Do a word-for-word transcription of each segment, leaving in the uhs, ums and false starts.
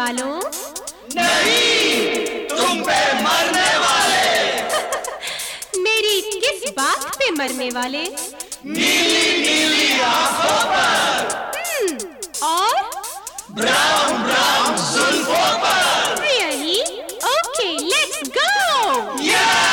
वालों। नहीं, तुम पे मरने वाले। मेरी किस बात पे मरने वाले? नीली नीली आंखों पर। हम्म, और ब्राउन ब्राउन जुल्फों पर। रियली? Okay, let's go. या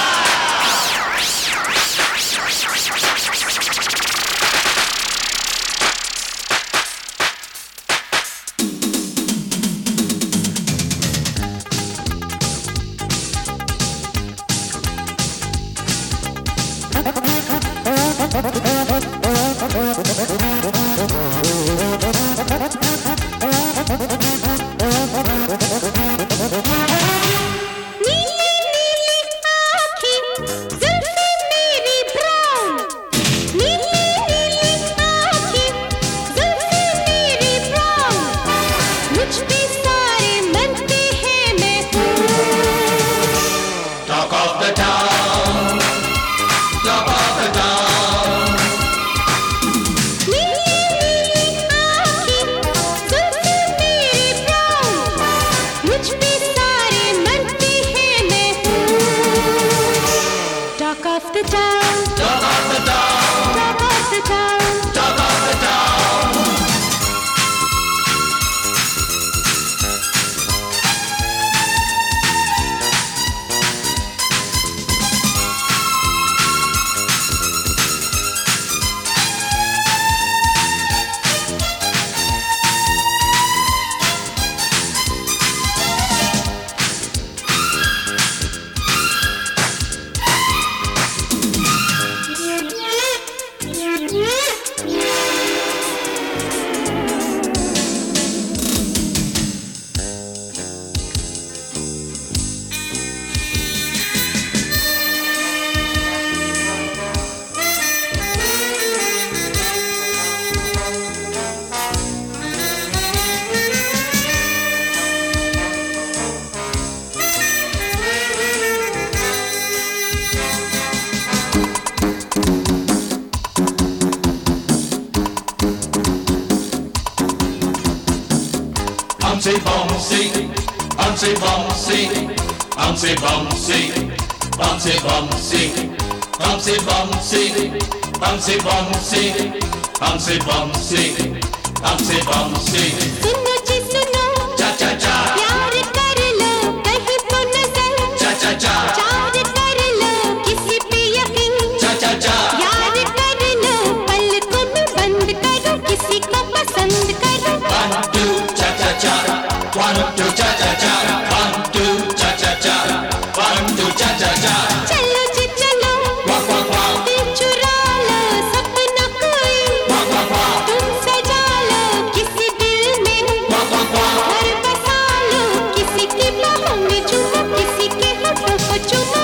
Bouncy, bouncy, bouncy, bouncy, bouncy, bouncy, bouncy, bouncy, bouncy, bouncy, bouncy, bouncy, bouncy, bouncy, bouncy, bouncy. सुनो जी सुनो, चा चा चा, प्यार कर लो कहीं तो नजर, चा चा चा, चार कर लो किसी पे यकीन, चा चा चा, यार कर लो पलकों में बंद करो किसी को पसंद करो। one two cha cha cha, one two cha cha cha, one two cha cha cha, one two cha cha cha. चलो जी चलो, Walk walk walk, दिल चुरा लो सपना कोई, walk walk walk, तुम सजा लो किसी दिल में, walk walk walk. घर बसा लो किसी की बाहों में चूमो किसी के होठों को चूमो।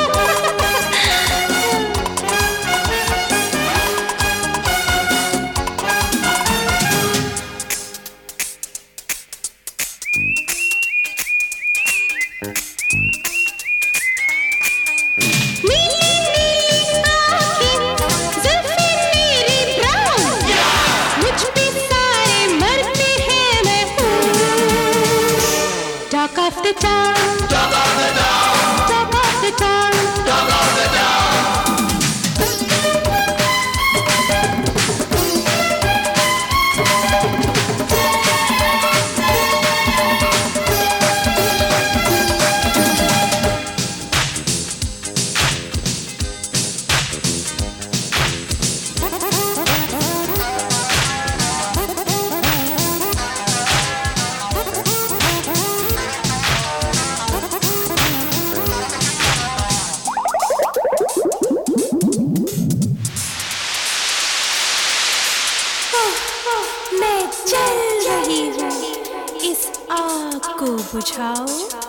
Talk of the town, Talk of the town, talk of the town, talk of the town. मैं चल रही हूँ इस आग को बुझाओ।